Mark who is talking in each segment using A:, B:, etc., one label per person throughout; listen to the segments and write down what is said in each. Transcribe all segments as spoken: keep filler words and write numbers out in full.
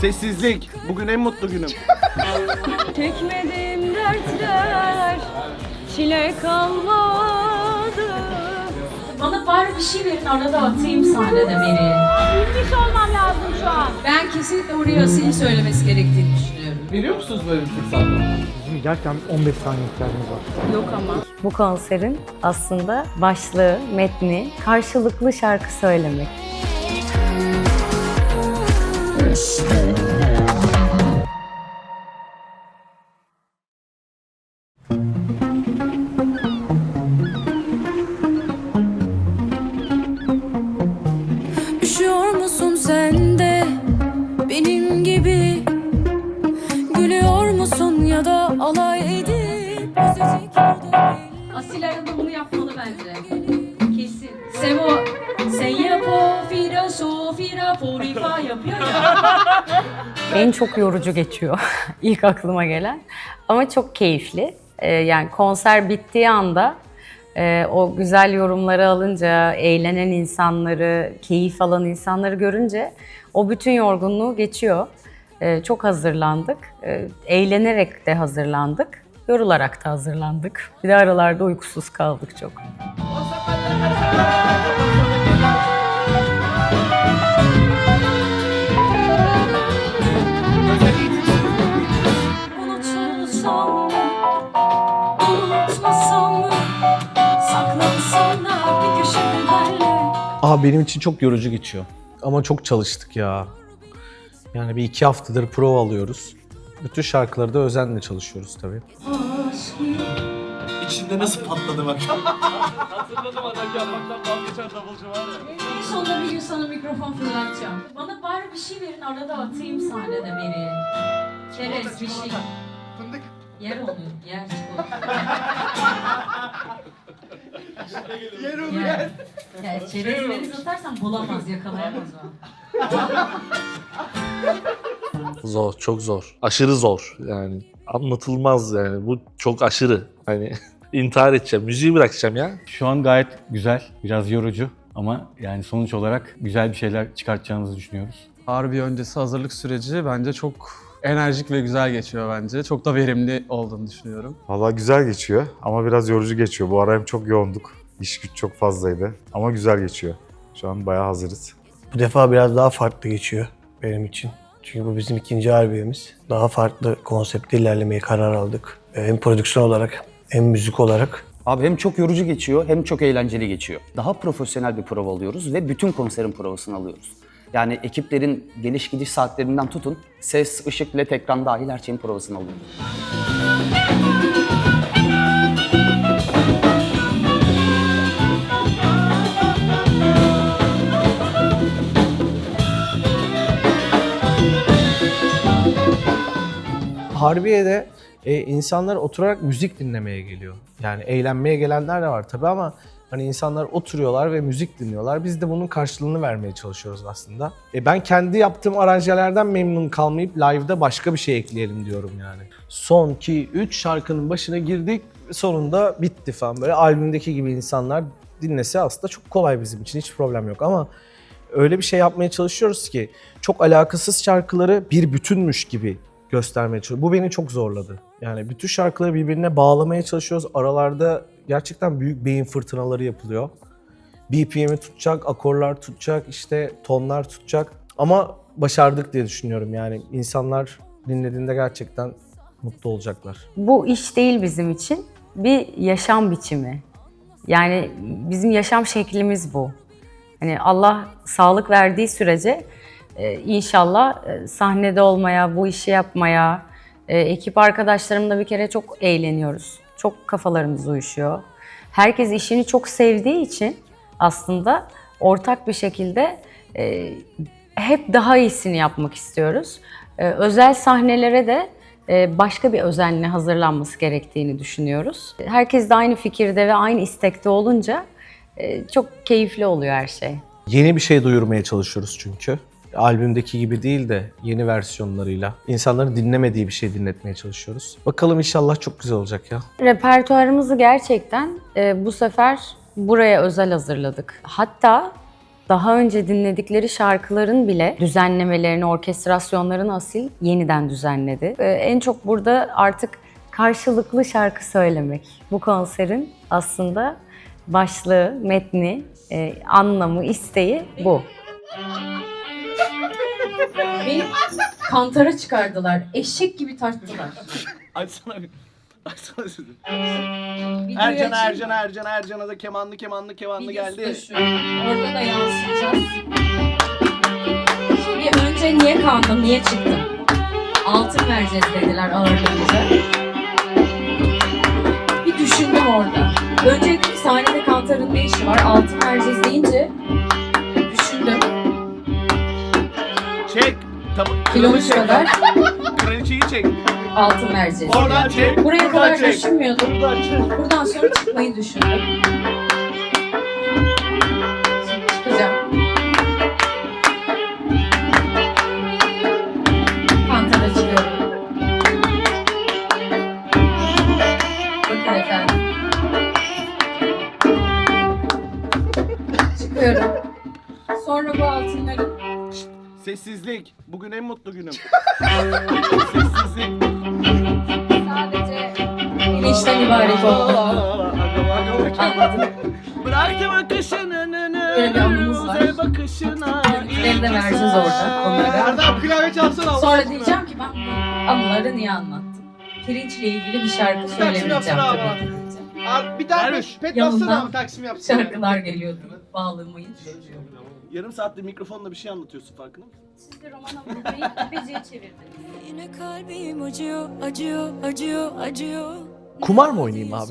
A: Sessizlik. Bugün en mutlu günüm.
B: Çekmedim dertler, çile kalmadı.
C: Bana bari bir şey verin, arada atayım sahnede beni.
B: Bilmiş olmam lazım şu an.
C: Ben kesinlikle oraya Asil'in söylemesi gerektiğini düşünüyorum.
A: Biliyor musunuz böyle bir fırsatı?
D: Bizim gerçekten on beş saniye ihtiyacımız var.
B: Yok ama.
E: Bu konserin aslında başlığı, metni karşılıklı şarkı söylemek.
F: Üşüyor musun sen de benim gibi? Gülüyor musun ya da alay edip üzecek bu da
C: Asil arada bunu yapmalı bence. Kesin. Semo, sen yap o fira so fira forifa yapıyor ya.
E: En çok yorucu geçiyor ilk aklıma gelen. Ama çok keyifli. Ee, yani konser bittiği anda e, o güzel yorumları alınca, eğlenen insanları, keyif alan insanları görünce o bütün yorgunluğu geçiyor. Ee, çok hazırlandık. Ee, eğlenerek de hazırlandık. Yorularak da hazırlandık. Bir de aralarda uykusuz kaldık çok.
F: unutulsam mı? Unutmasam mı? Saklansam da bir köşede benle.
G: Aa benim için çok yorucu geçiyor. Ama çok çalıştık ya. Yani bir iki haftadır prova alıyoruz. Bütün şarkıları da özenle çalışıyoruz tabii.
A: İçinde nasıl patladı bak.
C: Sonunda bir gün sana mikrofon fırlatacağım. Bana bari bir şey verin, arada atayım sahnede beni. Çerez bir şey. Yer onu, yer çikolata.
A: Yer onu
C: Yer.
A: yer.
C: Ya çerez beni satarsan bulamaz, yakalayamaz o.
H: Zor, çok zor. Aşırı zor yani. Anlatılmaz yani. Bu çok aşırı. Hani intihar edeceğim, müziği bırakacağım ya.
D: Şu an gayet güzel, biraz yorucu ama yani sonuç olarak güzel bir şeyler çıkartacağımızı düşünüyoruz.
I: Harbi öncesi hazırlık süreci bence çok enerjik ve güzel geçiyor bence. Çok da verimli olduğunu düşünüyorum.
J: Vallahi güzel geçiyor ama biraz yorucu geçiyor. Bu ara hem çok yoğunduk, iş güç çok fazlaydı ama güzel geçiyor. Şu an bayağı hazırız.
K: Bu defa biraz daha farklı geçiyor benim için. Çünkü bu bizim ikinci albümümüz. Daha farklı konsepte ilerlemeye karar aldık. Hem prodüksiyon olarak hem müzik olarak.
L: Abi hem çok yorucu geçiyor hem çok eğlenceli geçiyor. Daha profesyonel bir prova alıyoruz ve bütün konserin provasını alıyoruz. Yani ekiplerin geliş gidiş saatlerinden tutun, ses, ışık, led ekran dahil her şeyin provasını alıyoruz.
G: Harbiye'de e, insanlar oturarak müzik dinlemeye geliyor. Yani eğlenmeye gelenler de var tabii ama hani insanlar oturuyorlar ve müzik dinliyorlar. Biz de bunun karşılığını vermeye çalışıyoruz aslında. E, ben kendi yaptığım aranjelerden memnun kalmayıp live'da başka bir şey ekleyelim diyorum yani. Son iki üç şarkının başına girdik, sonunda bitti falan. Böyle albümdeki gibi insanlar dinlese aslında çok kolay bizim için, hiç problem yok ama öyle bir şey yapmaya çalışıyoruz ki çok alakasız şarkıları bir bütünmüş gibi göstermeye çalışıyoruz. Bu beni çok zorladı. Yani bütün şarkıları birbirine bağlamaya çalışıyoruz. Aralarda gerçekten büyük beyin fırtınaları yapılıyor. B P M'i tutacak, akorlar tutacak, işte tonlar tutacak. Ama başardık diye düşünüyorum. Yani insanlar dinlediğinde gerçekten mutlu olacaklar.
E: Bu iş değil bizim için, bir yaşam biçimi. Yani bizim yaşam şeklimiz bu. Hani Allah sağlık verdiği sürece e, inşallah e, sahnede olmaya, bu işi yapmaya, e, ekip arkadaşlarımla bir kere çok eğleniyoruz. Çok kafalarımız uyuşuyor. Herkes işini çok sevdiği için aslında ortak bir şekilde e, hep daha iyisini yapmak istiyoruz. E, özel sahnelere de e, başka bir özenle hazırlanması gerektiğini düşünüyoruz. Herkes de aynı fikirde ve aynı istekte olunca e, çok keyifli oluyor her şey.
G: Yeni bir şey duyurmaya çalışıyoruz çünkü. Albümdeki gibi değil de yeni versiyonlarıyla insanların dinlemediği bir şey dinletmeye çalışıyoruz. Bakalım inşallah çok güzel olacak ya.
E: Repertuarımızı gerçekten e, bu sefer buraya özel hazırladık. Hatta Daha önce dinledikleri şarkıların bile düzenlemelerini, orkestrasyonlarını Asil yeniden düzenledi. Ee, en çok burada artık karşılıklı şarkı söylemek. Bu konserin aslında başlığı, metni, e, anlamı, isteği bu.
C: Beni kantara çıkardılar. Eşek gibi tarttılar.
A: Açsana bir. Açsana sizi.
C: Videoyu
A: Ercan,
C: açayım
A: Ercan,
C: mı?
A: Ercan, Ercan'a da kemanlı, kemanlı, kemanlı
C: Videosu da
A: geldi.
C: şu. Orada da yansıyacağız. Şimdi önce niye kaldım, niye çıktım? Altın vereceğiz dediler ağırlığımıza. Bir düşündüm orada. Önce dedim ki sahnede kantarın ne işi var? Altın vereceğiz deyince düşündüm.
A: Çek. Tamam.
C: Kilomuz kadar
A: Kraliçeyi çek.
C: altın vereceğiz.
A: Oradan çek.
C: Buraya
A: buradan
C: kadar
A: çek.
C: düşünmüyordum.
A: Buradan çek.
C: Buradan sonra çıkmayı düşündüm. Şimdi çıkacağım. Kantara çıkıyorum. Bakın efendim. Çıkıyorum. Sonra bu altınları
A: Sessizlik. Bugün en mutlu günüm. Sessizlik.
C: sadece güneşten ibaret oldu. Anladım.
A: Bıraktım akışını.
C: Böyle bir anımız var.
A: Güzel bakışına.
C: Görüntüleri de vereceğiz orada onlara.
A: Erdem klavye çalsana. Allah
C: Sonra
A: aşkına.
C: diyeceğim ki ben bu anıları niye anlattım? Pirinçle ilgili bir şarkı
A: Taksim
C: söylemeyeceğim
A: yapsana abi.
C: tabii ki diyeceğim.
A: Abi bir tane
C: Derviş,
A: pet
C: yanından
A: bassana abi, Taksim yapsana.
C: Şarkılar geliyordu. Bağlamayı düşünüyorum.
A: Yarım saattir mikrofonla bir şey anlatıyorsun, farkında mısın?
B: Siz de romana vurmayı beceri çevirdiniz.
F: Yine kalbim acıyor, acıyor, acıyor, acıyor.
G: Kumar mı oynayayım abi?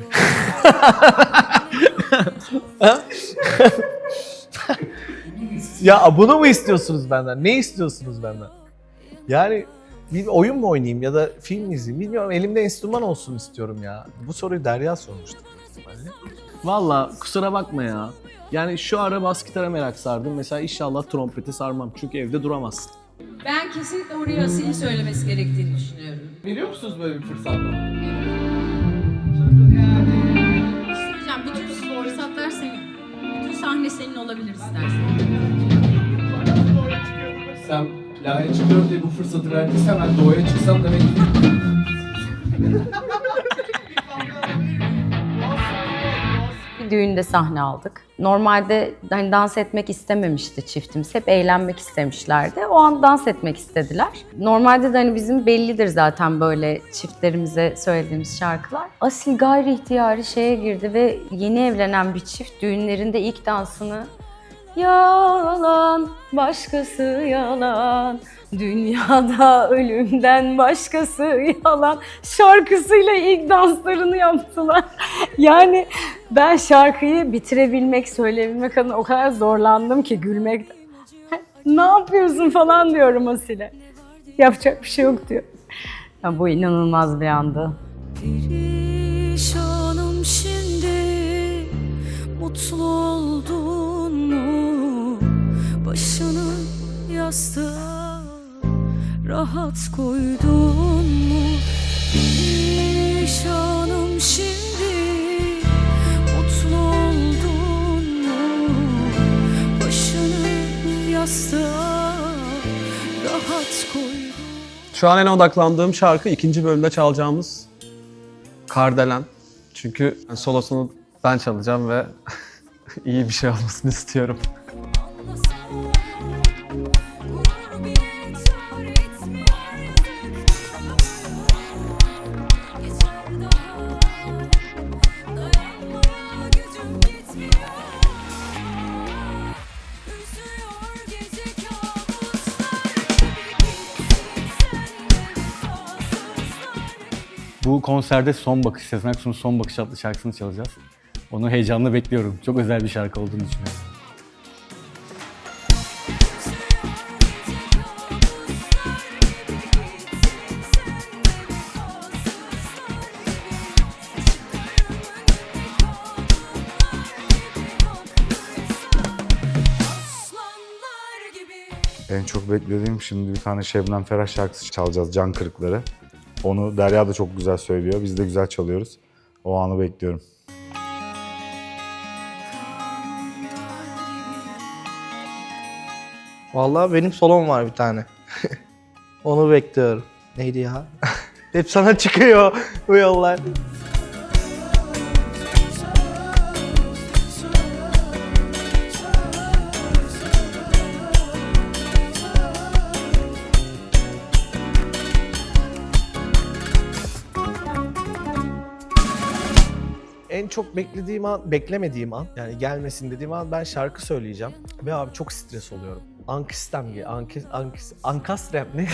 G: Ya bunu mu istiyorsunuz benden? Ne istiyorsunuz benden? Yani bir oyun mu oynayayım ya da film mi izleyeyim bilmiyorum. Elimde enstrüman olsun istiyorum ya. Bu soruyu Derya sormuştu büyük ihtimalle.
M: Valla kusura bakma ya. Yani şu ara bas gitara merak sardım. Mesela inşallah trompete sarmam. Çünkü evde duramazsın.
C: Ben kesinlikle oraya Asil'in söylemesi gerektiğini düşünüyorum.
A: Biliyor musunuz böyle bir fırsat bana?
C: Söyleyeceğim, bütün fırsatlar senin. Bütün sahne senin olabilir istersen.
A: Sen Lale çıkıyor diye bu fırsatı verdiysen ben doğaya çıksam demek ki...
E: Bir düğünde sahne aldık. Normalde hani dans etmek istememişti çiftimiz. Hep eğlenmek istemişlerdi. O an dans etmek istediler. Normalde de hani bizim bellidir zaten böyle çiftlerimize söylediğimiz şarkılar. Asil gayri ihtiyari şeye girdi ve yeni evlenen bir çift düğünlerinde ilk dansını yalan, başkası yalan, dünyada ölümden başkası yalan şarkısıyla ilk danslarını yaptılar. Yani ben şarkıyı bitirebilmek, söyleyebilmek adına o kadar zorlandım ki gülmekten. Ne yapıyorsun falan diyorum Asil'e. Yapacak bir şey yok diyor. Ya bu inanılmaz bir andı.
F: Perişanım şimdi, mutlu oldun mu? Başını yastığa rahat koydun mu? Perişanım şimdi, mutlu oldun mu? Başını yastığa rahat koydun.
I: Şu an en odaklandığım şarkı ikinci bölümde çalacağımız Kardelen. Çünkü solosunu ben çalacağım ve iyi bir şey olmasını istiyorum.
D: Bu konserde Son Bakış, Sezen Aksu'nun Son Bakış adlı şarkısını çalacağız. Onu heyecanla bekliyorum. Çok özel bir şarkı olduğunu düşünüyorum.
J: En çok beklediğim şimdi bir tane Şebnem Ferah şarkısı çalacağız, Can Kırıkları. Onu Derya da çok güzel söylüyor, biz de güzel çalıyoruz. O anı bekliyorum.
G: Vallahi benim solom var bir tane. Onu bekliyorum. Neydi ya? Hep sana çıkıyor bu yollar. En çok beklediğim an, beklemediğim an, yani gelmesin dediğim an ben şarkı söyleyeceğim. Ve abi çok stres oluyorum. Ankistem gibi, ankis, ankis, ankastrem ne?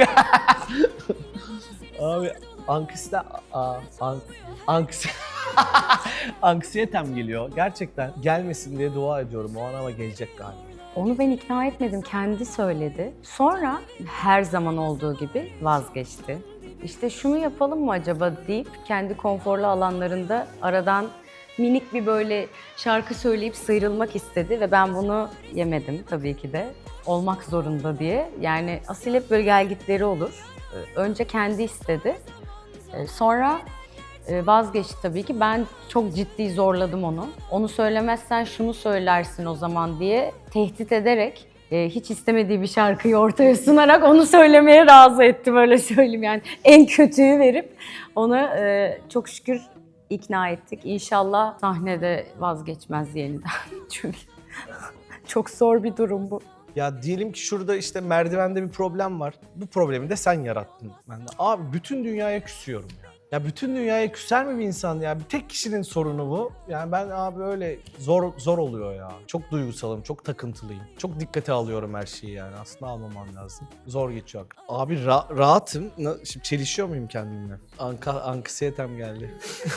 G: Abi ankistem, a, an, anks, anksiyetem geliyor. Gerçekten gelmesin diye dua ediyorum o an ama gelecek galiba.
E: Onu ben ikna etmedim, kendi söyledi. Sonra her zaman olduğu gibi vazgeçti. İşte şunu yapalım mı acaba deyip kendi konforlu alanlarında aradan minik bir böyle şarkı söyleyip sıyrılmak istedi ve ben bunu yemedim tabii ki de. Olmak zorunda diye. Yani Asil hep böyle gelgitleri olur. Önce kendi istedi. Sonra vazgeçti tabii ki. Ben çok ciddi zorladım onu. Onu söylemezsen şunu söylersin o zaman diye tehdit ederek hiç istemediği bir şarkıyı ortaya sunarak onu söylemeye razı ettim, öyle söyleyeyim. Yani en kötüyü verip onu çok şükür ikna ettik. İnşallah sahnede vazgeçmez yeniden. Çünkü çok zor bir durum bu.
G: Ya diyelim ki şurada işte merdivende bir problem var. Bu problemi de sen yarattın. Ben de abi bütün dünyaya küsüyorum ya. Ya bütün dünyaya küser mi bir insan ya? Bir tek kişinin sorunu bu. Yani ben abi öyle zor zor oluyor ya. Çok duygusalım, çok takıntılıyım. Çok dikkate alıyorum her şeyi yani. Aslında almamam lazım. Zor geçiyor. Abi ra- rahatım. Na- Şimdi çelişiyor muyum kendimle? Anka anksiyetem geldi.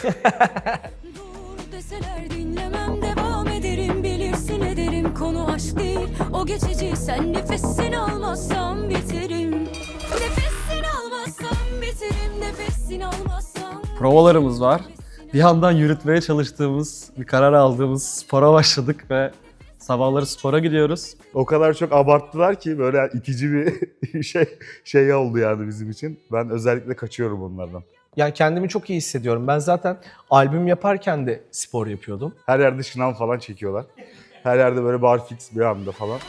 F: Deseler dinlemem, devam ederim, bilirsin ederim, konu aşk değil o geçici, sen nefesini almazsam biterim, nefesini almazsam biterim, nefesini almazsam.
I: Provalarımız var. Bir yandan yürütmeye çalıştığımız, bir karar aldığımız spora başladık ve sabahları spora gidiyoruz.
J: O kadar çok abarttılar ki böyle itici bir şey şey oldu yani bizim için. Ben özellikle kaçıyorum onlardan.
G: Yani kendimi çok iyi hissediyorum. Ben zaten albüm yaparken de spor yapıyordum.
J: Her yerde şınav falan çekiyorlar. Her yerde böyle barfix bir anda falan.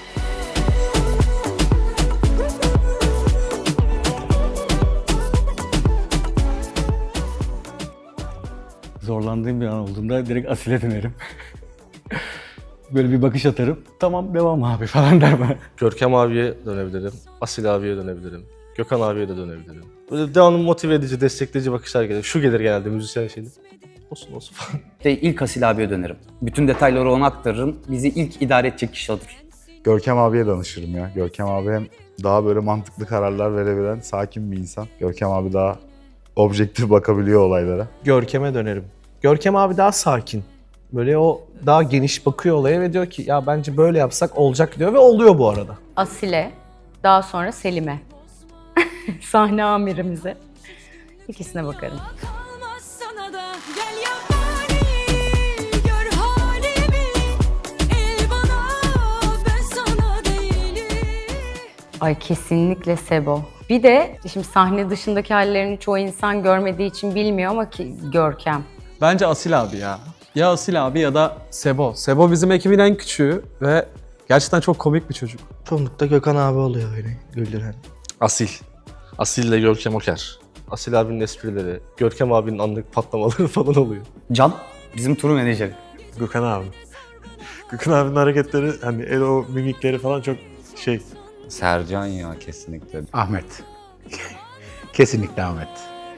D: Zorlandığım bir an olduğunda direkt Asil'e dönerim. Böyle bir bakış atarım. Tamam devam abi falan der bana.
H: Görkem abiye dönebilirim. Asil abiye dönebilirim. Gökhan abiye de dönebilirim. Böyle devamlı motive edici, destekleyici bakışlar gelir. Şu gelir genelde müzisyen şeyde. Olsun olsun falan.
L: İşte ilk Asil abiye dönerim. Bütün detayları ona aktarırım. Bizi ilk idare edecek kişi odur.
J: Görkem abiye danışırım ya. Görkem abi hem daha böyle mantıklı kararlar verebilen sakin bir insan. Görkem abi daha objektif bakabiliyor olaylara.
G: Görkem'e dönerim. Görkem abi daha sakin. Böyle o daha geniş bakıyor olaya ve diyor ki ya bence böyle yapsak olacak diyor ve oluyor bu arada.
E: Asil'e, daha sonra Selim'e. Sahne amirimize. İkisine bakarım.
F: Kalmaz sana da gel yabani, gör halimi, el bana, ben sana değilim.
E: Ay kesinlikle Sebo. Bir de şimdi sahne dışındaki hallerini çoğu insan görmediği için bilmiyor ama ki Görkem.
I: Bence Asil abi ya. Ya Asil abi ya da Sebo. Sebo bizim ekibin en küçüğü ve gerçekten çok komik bir çocuk.
G: Çoğunlukta Gökhan abi oluyor beni güldüren.
H: Asil. Asil ile Görkem Oker. Asil abinin esprileri, Görkem abinin anlık patlamaları falan oluyor.
L: Can, bizim tur menajeri.
N: Gökhan abi. Gökhan abinin hareketleri, hani el o mimikleri falan çok şey.
O: Sercan ya kesinlikle.
P: Ahmet. Kesinlikle Ahmet.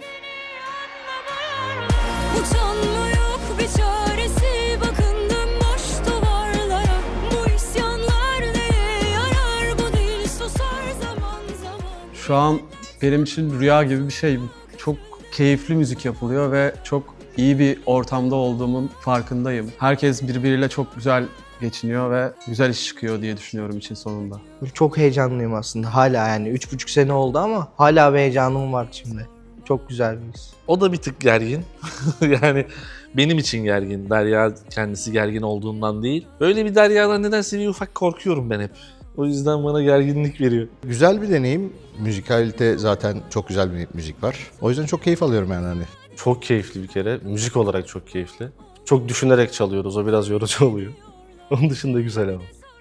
F: Utanma yok bir çaresi, bakındım boş duvarlara. Bu isyanlar neye yarar, bu dil susar zaman zaman.
I: Şu an benim için rüya gibi bir şey. Çok keyifli müzik yapılıyor ve çok iyi bir ortamda olduğumun farkındayım. Herkes birbiriyle çok güzel geçiniyor ve güzel iş çıkıyor diye düşünüyorum için sonunda.
G: Çok heyecanlıyım aslında hala yani. Üç buçuk sene oldu ama hala bir heyecanım var şimdi. Çok güzel bir his.
H: O da bir tık gergin. Yani benim için gergin. Derya kendisi gergin olduğundan değil. Böyle bir Derya'dan nedense bir ufak korkuyorum ben hep. O yüzden bana gerginlik veriyor.
P: Güzel bir deneyim. Müzikalite zaten çok güzel bir müzik var. O yüzden çok keyif alıyorum yani hani.
H: Çok keyifli bir kere. Müzik olarak çok keyifli. Çok düşünerek çalıyoruz. O biraz yorucu oluyor. Onun dışında güzel ama.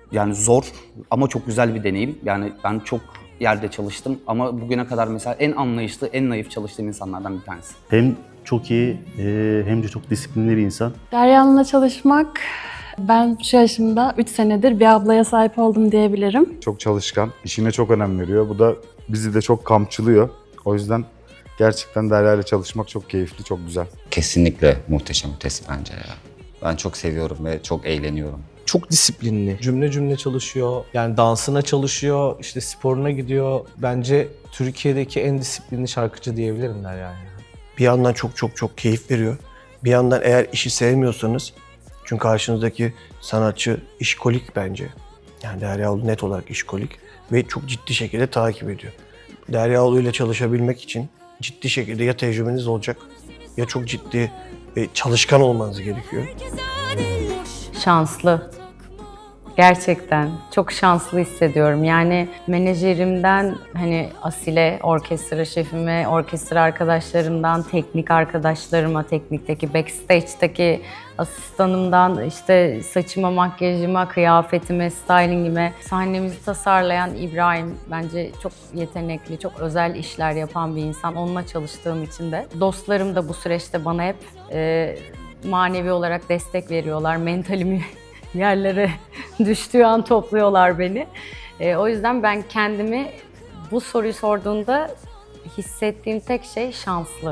L: Yani zor ama çok güzel bir deneyim. Yani ben çok yerde çalıştım ama bugüne kadar mesela en anlayışlı, en naif çalıştığım insanlardan bir tanesi.
Q: Hem çok iyi e, hem de çok disiplinli bir insan.
R: Derya Hanım'la çalışmak, ben şu yaşımda üç senedir bir ablaya sahip oldum diyebilirim.
J: Çok çalışkan, işine çok önem veriyor. Bu da bizi de çok kamçılıyor. O yüzden gerçekten Derya ile çalışmak çok keyifli, çok güzel.
O: Kesinlikle muhteşem ötesi bence ya. Ben çok seviyorum ve çok eğleniyorum.
G: Çok disiplinli. Cümle cümle çalışıyor. Yani dansına çalışıyor, işte sporuna gidiyor. Bence Türkiye'deki en disiplinli şarkıcı diyebilirim Derya yani.
K: Bir yandan çok çok çok keyif veriyor. Bir yandan eğer işi sevmiyorsanız, çünkü karşınızdaki sanatçı işkolik bence. Yani Deryaoğlu net olarak işkolik ve çok ciddi şekilde takip ediyor. Deryaoğlu ile çalışabilmek için ciddi şekilde ya tecrübeniz olacak ya çok ciddi ve çalışkan olmanız gerekiyor.
E: Şanslı. Gerçekten çok şanslı hissediyorum. Yani menajerimden hani Asile, orkestra şefime, orkestra arkadaşlarımdan, teknik arkadaşlarıma, teknikteki, backstage'deki asistanımdan, işte saçıma, makyajıma, kıyafetime, stylingime, sahnemizi tasarlayan İbrahim bence çok yetenekli, çok özel işler yapan bir insan. Onunla çalıştığım için de. Dostlarım da bu süreçte bana hep e, manevi olarak destek veriyorlar. Mentalimi yerlere düştüğü an topluyorlar beni. E, o yüzden ben kendimi bu soruyu sorduğunda hissettiğim tek şey şanslı.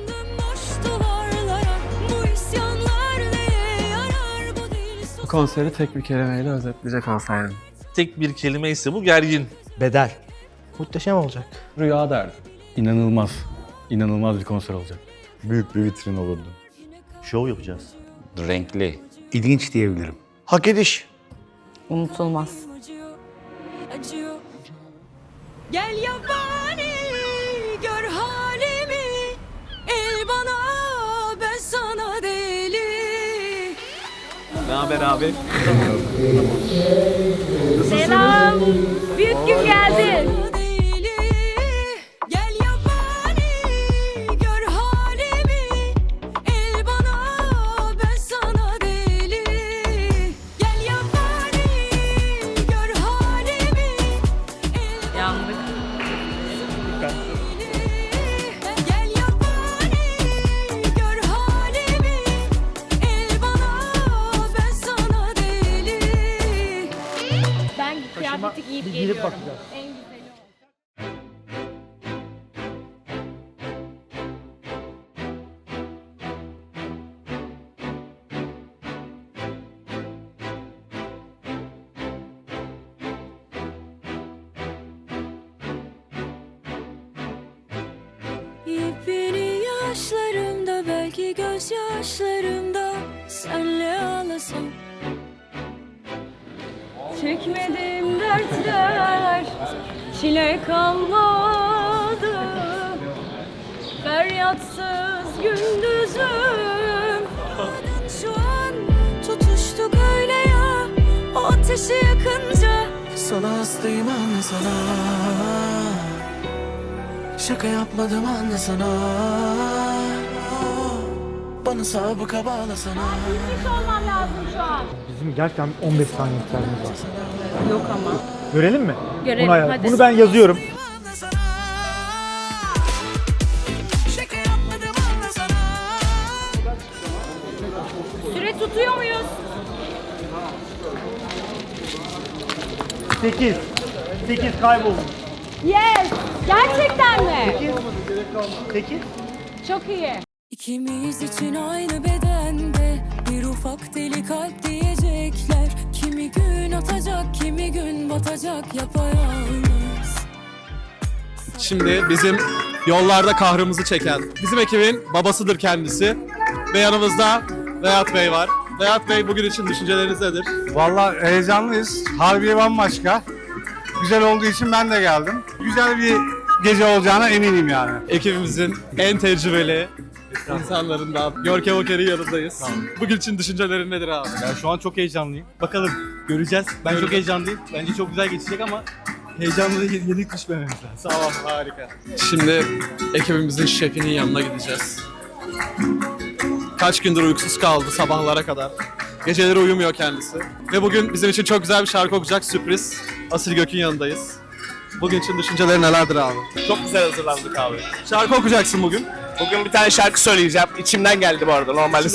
I: Bu konseri tek bir kelimeyle özetleyecek olsaydım.
H: Tek bir kelime ise bu gergin.
G: Bedel. Muhteşem olacak.
I: Rüya derdim.
D: İnanılmaz. İnanılmaz bir konser olacak.
J: Büyük bir vitrin olurdu.
Q: Şov yapacağız.
O: Renkli.
Q: İlginç diyebilirim.
K: Hak ediş.
E: Unutulmaz.
F: Acıyor. Gel yabani gör halimi, el bana ben sana deli.
M: Ne haber abi?
B: Selam. Büyük gün geldi.
F: Gel yabani gör halimi, el bana ben sana deli. Gel yabani gör halimi.
E: Yandık.
F: Gel yabani gör halimi, el bana ben sana deli.
B: Ben kıyafeti giyip geliyorum. En güzeli o.
F: Yepyeni yaşlarımda, belki gözyaşlarımda senle ağlasam.
B: Çekmedim dertler, çile kalmadı. Feryatsız gündüzüm.
F: Şu an tutuştuk öyle ya, o ateşi yakınca.
S: Sana hastayım anlasana. Şaka yapmadım anlasana. Bana sabıka bağlasana.
B: Gitmiş olmam lazım şu an.
T: Bizim gerçekten on beş saniye ihtiyacımız var.
B: Yok ama.
T: Görelim mi?
B: Görelim,
T: Bunu, ayar-
B: hadi.
T: Bunu ben yazıyorum.
B: Süre tutuyor muyuz?
T: sekiz. sekiz kayboldum.
B: Yes! Gerçekten mi?
T: sekiz.
B: Çok iyi.
F: İkimiz için aynı bedende bir ufak deli kalp diyecekler. Kimi gün atacak, kimi gün batacak yapayalnız.
I: Şimdi bizim yollarda kahrımızı çeken, bizim ekibin babasıdır kendisi. Ve yanımızda Veyhat Bey var. Veyhat Bey, bugün için düşünceleriniz nedir?
U: Vallahi heyecanlıyız. Harbiye bambaşka. Güzel olduğu için ben de geldim. Güzel bir gece olacağına eminim yani.
I: Ekibimizin en tecrübeli insanlarından Görkem Oker'in yanındayız. Bugün için düşüncelerin nedir abi?
V: Ben şu an çok heyecanlıyım. Bakalım göreceğiz. Ben çok heyecanlıyım. Bence çok güzel geçecek ama heyecanlı yenik düşmememiz lazım.
I: Tamam, harika. Şimdi ekibimizin şefinin yanına gideceğiz. Kaç gündür uykusuz kaldı sabahlara kadar. Geceleri uyumuyor kendisi. Ve bugün bizim için çok güzel bir şarkı okuyacak, sürpriz. Asil Gök'ün yanındayız. Bugün için düşünceleri nelerdir abi?
A: Çok güzel hazırlandık abi.
I: Şarkı okuyacaksın bugün.
A: Bugün bir tane şarkı söyleyeceğim. İçimden geldi bu arada normalde.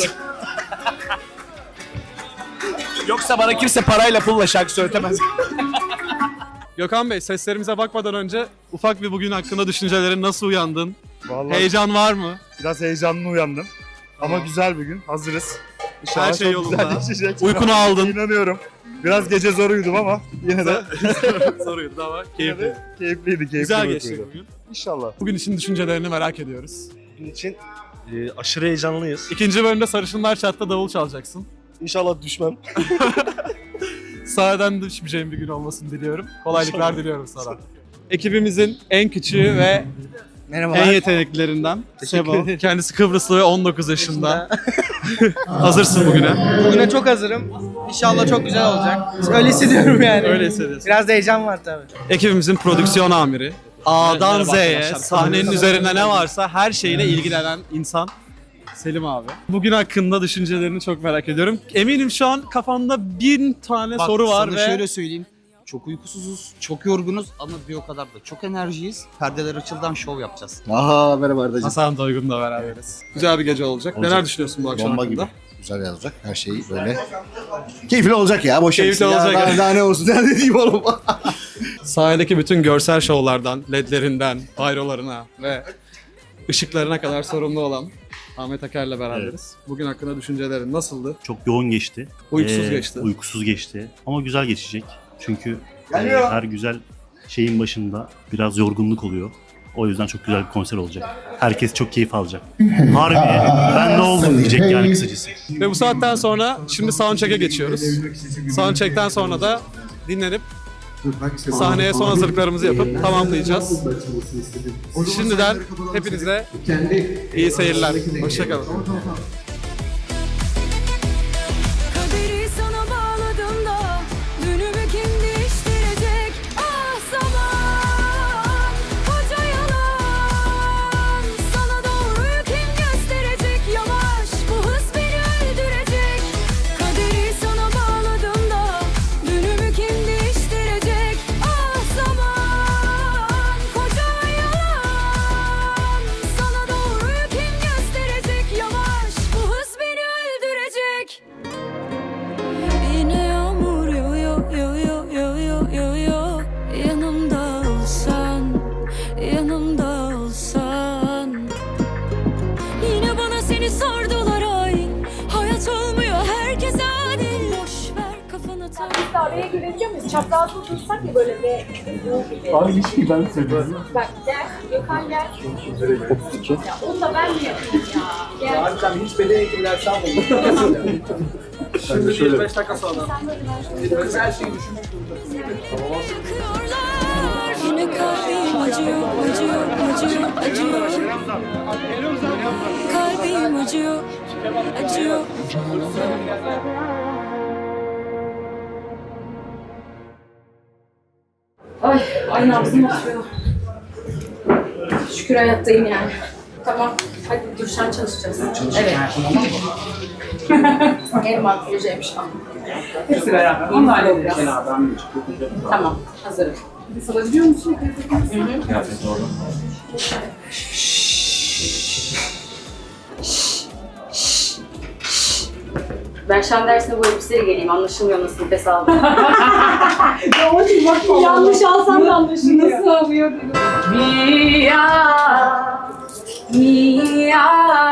A: Yoksa bana kimse parayla pulla şarkı söyletemez.
I: Gökhan Bey, seslerimize bakmadan önce ufak bir bugün hakkında düşüncelerin, nasıl uyandın?
N: Vallahi
I: Heyecan var mı?
N: Biraz heyecanlı uyandım. Ama güzel bir gün. Hazırız. İnşallah
I: Her şey
N: çok
I: yolunda.
N: güzel geçecek.
I: Uykunu aldın.
N: İnanıyorum. Biraz gece zor uyudum ama yine de
I: Zor uyudu ama
N: yine
I: keyifli.
N: de keyifliydi. Keyifli
I: Güzel
N: bir
I: geçti
N: uykuydu.
I: bugün.
N: İnşallah.
I: Bugün için düşüncelerini merak ediyoruz.
N: Bugün için e, aşırı heyecanlıyız.
I: İkinci bölümde Sarışınlar Çat'ta davul çalacaksın.
N: İnşallah düşmem.
I: Sahiden düşmeyeceğim bir gün olmasını diliyorum. Kolaylıklar diliyorum sana. Ekibimizin en küçüğü ve
C: Merhabalar.
I: en yeteneklilerinden Sebo.
C: ederim.
I: Kendisi Kıbrıslı ve on dokuz yaşında. Hazırsın bugüne.
C: Bugüne çok hazırım. İnşallah çok güzel olacak. Öyle hissediyorum yani.
I: Öyle hissediyorsun.
C: Biraz da heyecan var tabii.
I: Ekibimizin prodüksiyon amiri. A'dan
C: Merhaba
I: Z'ye,
C: arkadaşlar.
I: sahnenin üzerinde ne varsa her şeyle ilgilenen insan Selim abi. Bugün hakkında düşüncelerini çok merak ediyorum. Eminim şu an kafanda bin tane
L: Bak,
I: soru var
L: sana
I: ve...
L: şöyle söyleyeyim. Çok uykusuzuz, çok yorgunuz ama bir o kadar da çok enerjiyiz. Perdeler açıldan şov yapacağız.
P: Aha merhaba Arda'cığım.
I: Hasan Doygun'la beraberiz. Güzel bir gece olacak.
P: Olacak.
I: Neler düşünüyorsun bu akşam
P: Bomba
I: hakkında?
P: gibi. Güzel olacak. Her şey böyle keyifli olacak ya. Boş
I: Keyifli
P: ver.
I: olacak.
P: Ya, daha, daha ne olsun. Daha ne diyeyim oğlum.
I: Sahildeki bütün görsel şovlardan, ledlerinden, bayrolarına ve ışıklarına kadar sorumlu olan Ahmet Aker'le beraberiz. Bugün hakkında düşüncelerin nasıldı?
Q: Çok yoğun geçti.
I: Uykusuz
Q: Ee,
I: geçti.
Q: Uykusuz geçti. Ama güzel geçecek. Çünkü e,
I: Geliyor.
Q: her güzel şeyin başında biraz yorgunluk oluyor. O yüzden çok güzel bir konser olacak. Herkes çok keyif alacak. Harbi ben ne oldum diyecek yani kısacası.
I: Ve bu saatten sonra şimdi soundcheck'e geçiyoruz. Soundcheck'ten sonra da dinlenip sahneye son hazırlıklarımızı yapıp tamamlayacağız. Şimdiden hepinize iyi seyirler. Hoşçakalın.
F: Kaderi sana bağladım da dünümü kim değiştirecek? Ah zaman koca yalan. Sana doğruyu kim gösterecek? Yavaş bu hız beni öldürecek. Kaderi sana bağladım da dünümü kim değiştirecek? Ah zaman koca yalan. Sana doğruyu kim gösterecek? Yavaş bu hız beni öldürecek. Yine yağmur yağıyor, yağıyor, yağıyor, yağıyor. Yanımda olsan, yanımda olsan. Yine bana seni sordular ay. Hayat olmuyor herkes adil. Boş ver kafana tak.
B: Biz de araya girebiliyor muyuz? Çaprazda dursak ya böyle bir bu gibi.
T: Abi hiç iyi ben söylüyorum.
B: Bak gel, Gökhan gel.
T: otuz iki.
B: Ya onu da ben mi yapayım ya? Gel.
C: Abi sen hiç beden eğitimi dersi almadın.
T: Şimdi şöyle.
C: yirmi beş dakika sonra. Kız her şeyi düşünmek
F: Yakıyorlar. Yine kalbim acıyor, acıyor, acıyor, acıyor. Kalbim acıyor, acıyor.
R: Ay, ay nabzım atıyor. Şükür hayattayım yani. Tamam, hadi Gülşen çalışacağız. Evet. En makyajıymış tamam. Hepsi beraber. Onu da halledeceğiz. Tamam, hazırım. Salabiliyor musun? Hı hı.
Q: Kıyafet doğru.
E: Ben şan dersine bu elbiseyle geleyim. Anlaşılmıyor nasıl nefes aldım.
B: Ya o için bak yanlış alsam da anlaşılıyor.
R: Nasıl alıyor dedim.
E: Mia, Mia.